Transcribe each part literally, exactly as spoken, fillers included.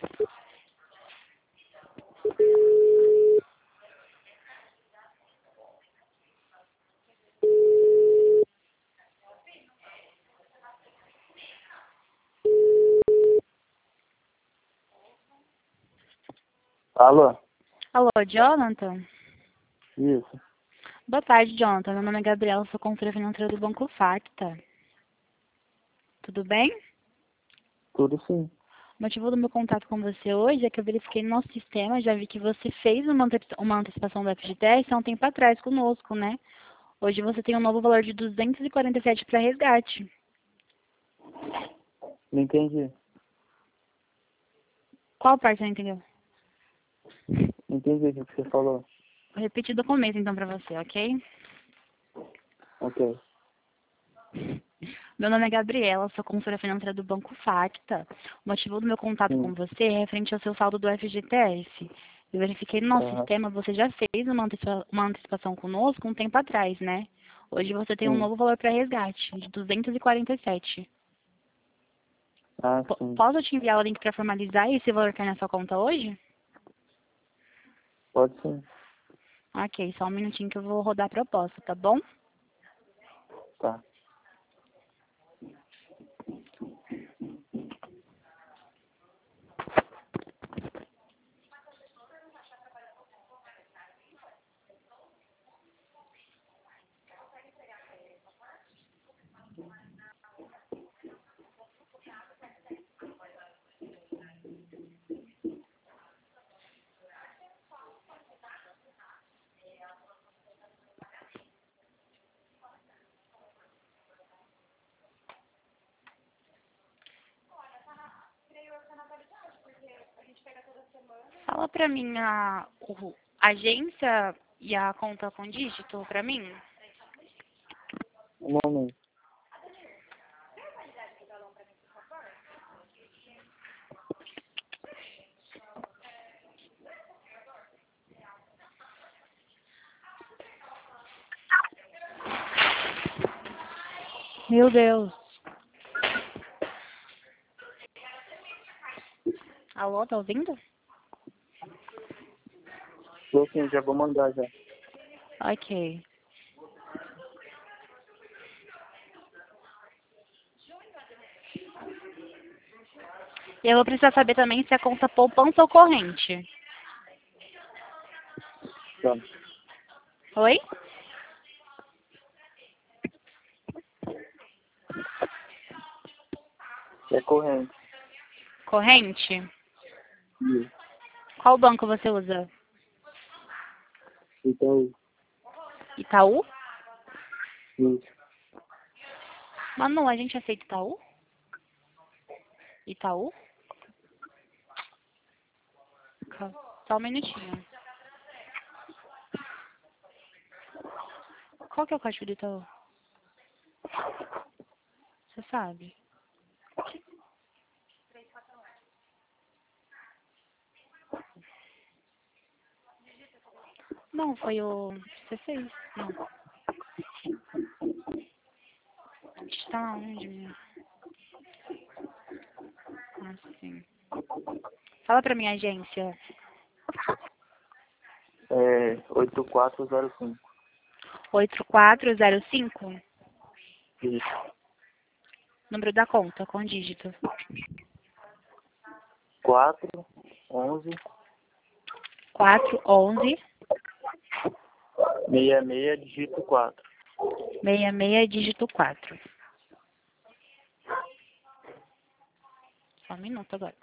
Alô? Alô, Jonathan? Isso. Boa tarde, Jonathan. Meu nome é Gabriela, sou consultora financeira do Banco Facta. Tudo bem? Tudo sim. O motivo do meu contato com você hoje é que eu verifiquei no nosso sistema, já vi que você fez uma antecipa- uma antecipação do F G T S há um tempo atrás conosco, né? Hoje você tem um novo valor de duzentos e quarenta e sete para resgate. Não entendi. Qual parte você não entendeu? Não entendi o que você falou. Vou repetir do começo então para você, ok? Ok. Meu nome é Gabriela, sou consultora financeira do Banco Facta. O motivo do meu contato com Sim. você é referente ao seu saldo do F G T S. Eu verifiquei no nosso Aham. sistema, você já fez uma antecipa- uma antecipação conosco um tempo atrás, né? Hoje você tem um Sim. novo valor para resgate, de duzentos e quarenta e sete. Ah, P- sim. Posso te enviar o link para formalizar e esse valor cair na sua conta hoje? Pode sim. Ok, só um minutinho que eu vou rodar a proposta, tá bom? Tá. Fala pra mim a o- agência e a conta com dígito pra mim. Um momento. Meu Deus. Alô, tá ouvindo? Tô sim, já vou mandar já. Ok. E eu vou precisar saber também se a conta poupança ou corrente. Tá. Oi? É corrente. Corrente? Isso. Qual banco você usa? Então, Itaú? isso. Manu, a gente aceita Itaú? Itaú? Ca- Só um minutinho. Qual que é o código do Itaú? Você sabe? Não, foi o C seis. Não. Está onde? Minha? Ah, sim. Fala pra minha agência. É oito quatro zero cinco. oito quatro zero cinco. Isso. Número da conta, com dígito. quatro, onze, quatro onze seis seis, dígito quatro. seis seis, dígito quatro. Só um minuto agora.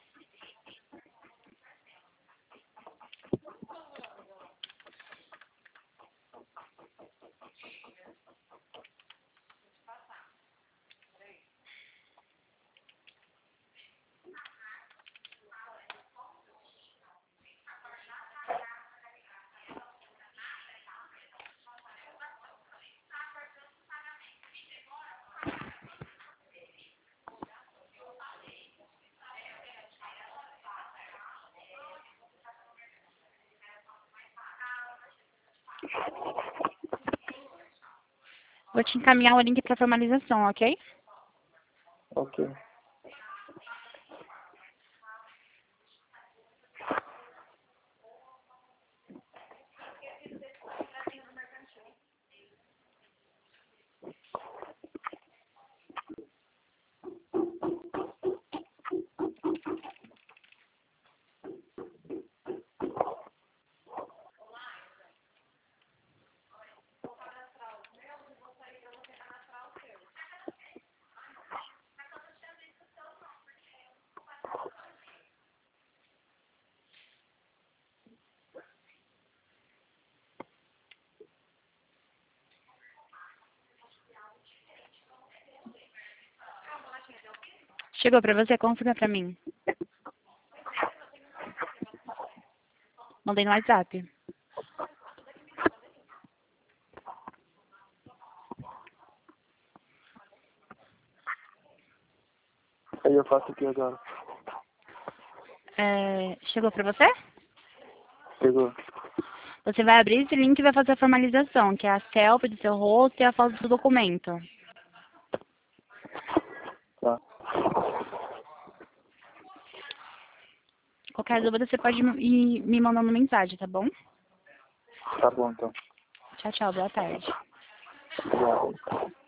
Vou te encaminhar o link para formalização, ok? Ok. Chegou pra você? Confirma pra mim. Mandei no WhatsApp. Aí eu faço aqui agora. É, chegou pra você? Chegou. Você vai abrir esse link e vai fazer a formalização, que é a selfie do seu rosto e a foto do documento. Tá. Qualquer dúvida você pode ir me mandando mensagem, tá bom? Tá bom, então. Tchau, tchau. Boa tarde. Obrigado.